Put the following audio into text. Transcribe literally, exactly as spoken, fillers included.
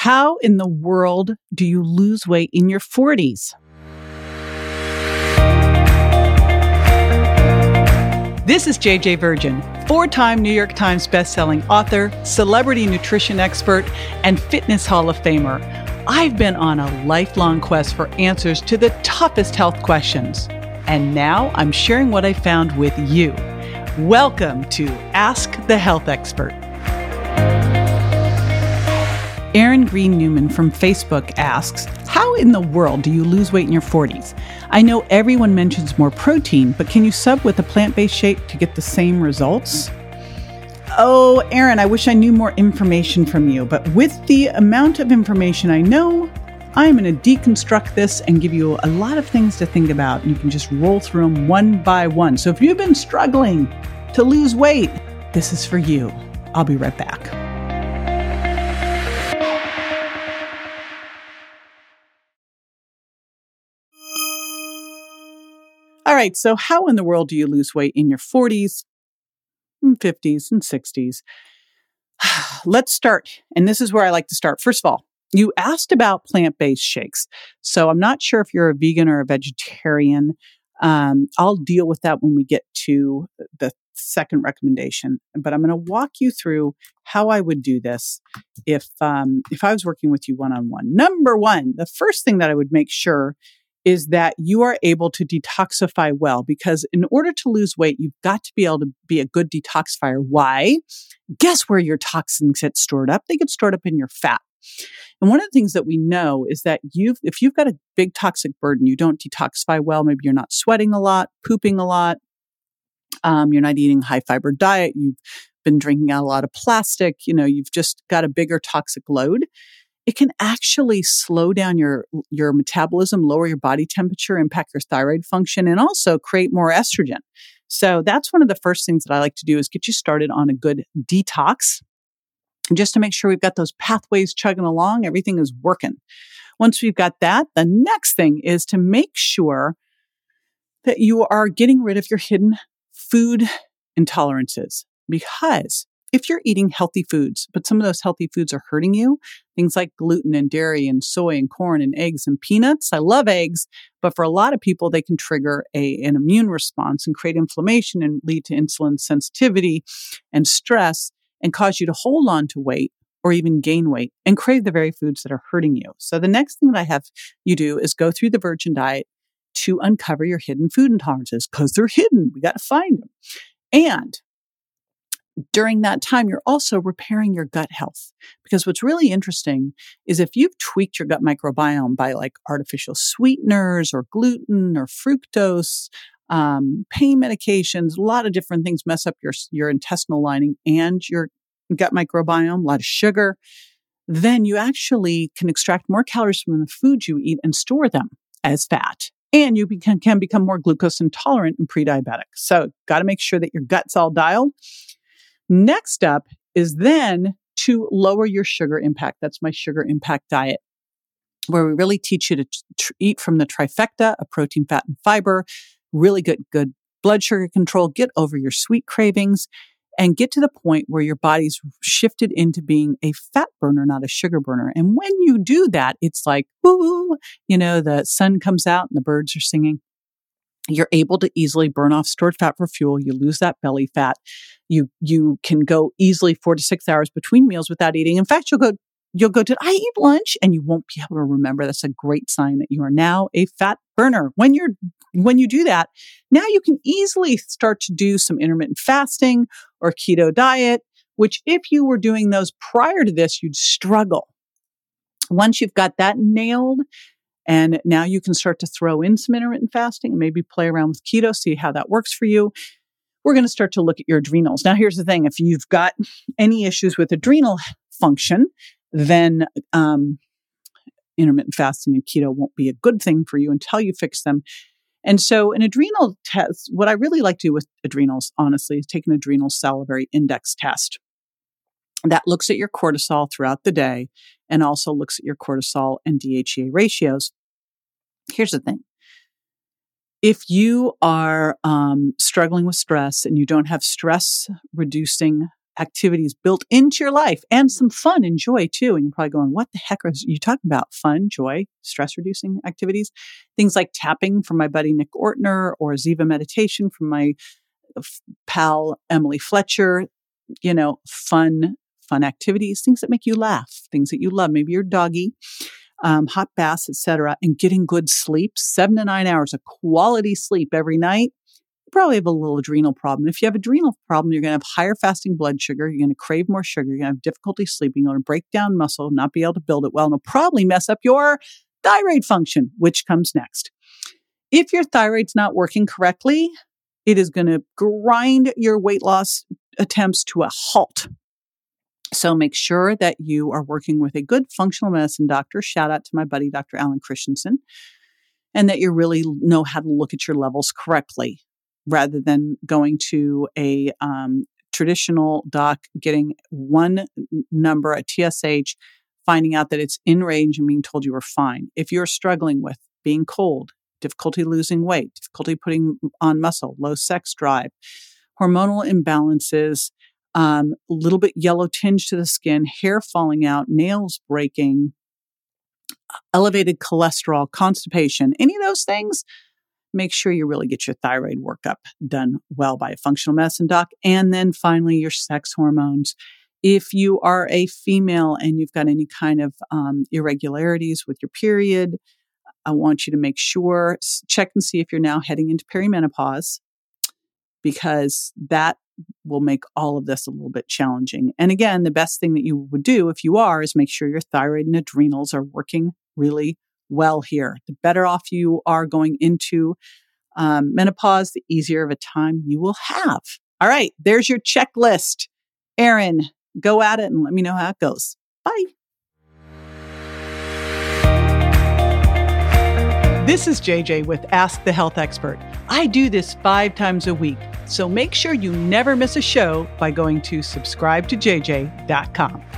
How in the world do you lose weight in your forties? This is J J Virgin, four-time New York Times bestselling author, celebrity nutrition expert, and fitness Hall of Famer. I've been on a lifelong quest for answers to the toughest health questions. And now I'm sharing what I found with you. Welcome to Ask the Health Expert. Aaron Green Newman from Facebook asks, how in the world do you lose weight in your forties? I know everyone mentions more protein, but can you sub with a plant-based shake to get the same results? Oh, Aaron, I wish I knew more information from you, but with the amount of information I know, I'm going to deconstruct this and give you a lot of things to think about, and you can just roll through them one by one. So if you've been struggling to lose weight, this is for you. I'll be right back. All right, so how in the world do you lose weight in your forties, and fifties, and sixties? Let's start, and this is where I like to start. First of all, you asked about plant-based shakes. So I'm not sure if you're a vegan or a vegetarian. Um, I'll deal with that when we get to the second recommendation, but I'm going to walk you through how I would do this if um, if I was working with you one-on-one. Number one, the first thing that I would make sure is that you are able to detoxify well, because in order to lose weight, you've got to be able to be a good detoxifier. Why? Guess where your toxins get stored up? They get stored up in your fat. And one of the things that we know is that you've, if you've got a big toxic burden, you don't detoxify well, maybe you're not sweating a lot, pooping a lot, um, you're not eating a high fiber diet, you've been drinking a lot of plastic, you know, you've just got a bigger toxic load. It can actually slow down your, your metabolism, lower your body temperature, impact your thyroid function, and also create more estrogen. So that's one of the first things that I like to do is get you started on a good detox, just to make sure we've got those pathways chugging along, everything is working. Once we've got that, the next thing is to make sure that you are getting rid of your hidden food intolerances, because if you're eating healthy foods, but some of those healthy foods are hurting you, things like gluten and dairy and soy and corn and eggs and peanuts. I love eggs, but for a lot of people, they can trigger a, an immune response and create inflammation and lead to insulin sensitivity and stress and cause you to hold on to weight or even gain weight and crave the very foods that are hurting you. So the next thing that I have you do is go through the Virgin Diet to uncover your hidden food intolerances, because they're hidden. We got to find them. And during that time, you're also repairing your gut health, because what's really interesting is if you've tweaked your gut microbiome by like artificial sweeteners or gluten or fructose, um, pain medications, a lot of different things mess up your, your intestinal lining and your gut microbiome, a lot of sugar, then you actually can extract more calories from the food you eat and store them as fat. And you can, can become more glucose intolerant and pre-diabetic. So got to make sure that your gut's all dialed. Next up is then to lower your sugar impact. That's my sugar impact diet, where we really teach you to tr- eat from the trifecta of protein, fat, and fiber, really good, good blood sugar control, get over your sweet cravings, and get to the point where your body's shifted into being a fat burner, not a sugar burner. And when you do that, it's like, woo, you know, the sun comes out and the birds are singing. You're able to easily burn off stored fat for fuel. You lose that belly fat. You you can go easily four to six hours between meals without eating. In fact, you'll go you'll go, did I eat lunch? And you won't be able to remember. That's a great sign that you are now a fat burner. When you're when you do that, now you can easily start to do some intermittent fasting or keto diet, which if you were doing those prior to this, you'd struggle. Once you've got that nailed, and now you can start to throw in some intermittent fasting and maybe play around with keto, see how that works for you. We're going to start to look at your adrenals. Now, here's the thing. If you've got any issues with adrenal function, then um, intermittent fasting and keto won't be a good thing for you until you fix them. And so an adrenal test, what I really like to do with adrenals, honestly, is take an adrenal salivary index test. That looks at your cortisol throughout the day and also looks at your cortisol and D H E A ratios. Here's the thing. If you are um, struggling with stress and you don't have stress reducing activities built into your life and some fun and joy too. And you're probably going, what the heck are you talking about? Fun, joy, stress reducing activities. Things like tapping from my buddy Nick Ortner or Ziva meditation from my pal Emily Fletcher. You know, fun, fun activities, things that make you laugh, things that you love. Maybe your doggy, um, hot baths, et cetera, and getting good sleep, seven to nine hours of quality sleep every night. You probably have a little adrenal problem. If you have adrenal problem, you're going to have higher fasting blood sugar. You're going to crave more sugar. You're going to have difficulty sleeping. You're going to break down muscle, not be able to build it well, and it'll probably mess up your thyroid function, which comes next. If your thyroid's not working correctly, it is going to grind your weight loss attempts to a halt. So make sure that you are working with a good functional medicine doctor. Shout out to my buddy, Doctor Alan Christensen, and that you really know how to look at your levels correctly rather than going to a um, traditional doc, getting one number, a T S H, finding out that it's in range and being told you are fine. If you're struggling with being cold, difficulty losing weight, difficulty putting on muscle, low sex drive, hormonal imbalances, a um, little bit yellow tinge to the skin, hair falling out, nails breaking, elevated cholesterol, constipation, any of those things, make sure you really get your thyroid workup done well by a functional medicine doc. And then finally, your sex hormones. If you are a female and you've got any kind of um, irregularities with your period, I want you to make sure, check and see if you're now heading into perimenopause, because that will make all of this a little bit challenging. And again, the best thing that you would do if you are is make sure your thyroid and adrenals are working really well here. The better off you are going into um, menopause, the easier of a time you will have. All right, there's your checklist. Erin, go at it and let me know how it goes. Bye. This is J J with Ask the Health Expert. I do this five times a week, so make sure you never miss a show by going to subscribe to j j dot com.